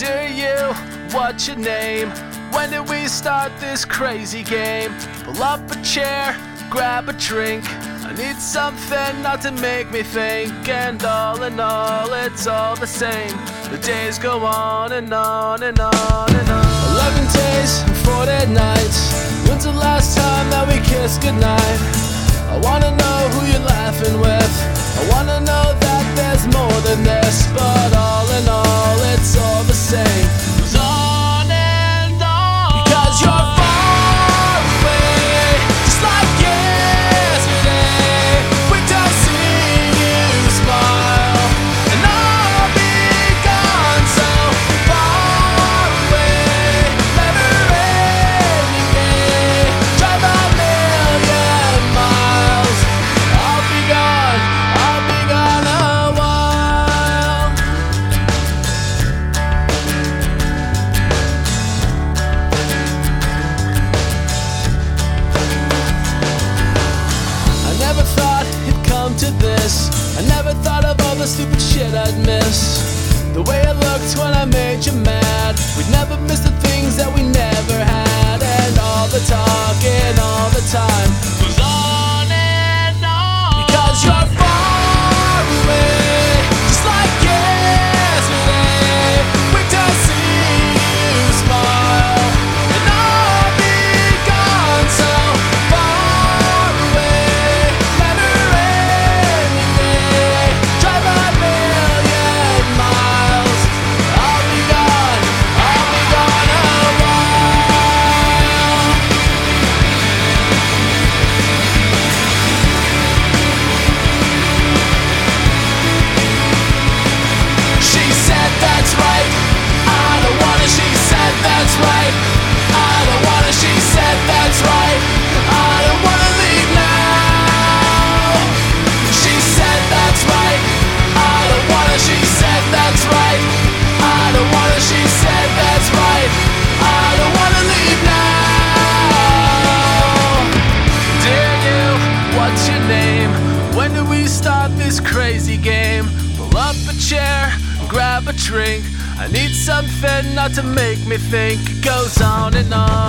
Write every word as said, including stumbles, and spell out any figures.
Dear you, what's your name? When did we start this crazy game? Pull up a chair, grab a drink. I need something not to make me think. And all in all, it's all the same. The days go on and on and on and on. Eleven days and forty nights. When's the last time that we kissed goodnight? I wanna know who you're laughing with. I wanna know that there's more than this. But all in all, it's all the same. Goes on and on. Because you're far away, just like yesterday. Wait till I see you smile, and I'll be gone so far away. Never ending day, drive a million miles. I'll be gone, I'll be gone a while. I never thought it'd come to this. I never thought of all the stupid shit I'd miss. The way it looked when I made you mad. We'd never miss the things that we never had. And all the talking all the time goes on and on. Because you're far away, just like yesterday. Wait till I see you smile, and I'll be gone so far away. Never ending day, drive a million miles. I'll be gone, I'll be gone a while. She said that's right, I don't wanna. She said that's right, I don't wanna. She said that's right, I don't wanna leave now. She said that's right, I don't wanna. She said that's right, I don't wanna. She said that's right, I don't wanna leave now. Dear you, what's your name? When did we start this crazy game? Pull up a chair, grab a drink. I need something not to make me think. It goes on and on.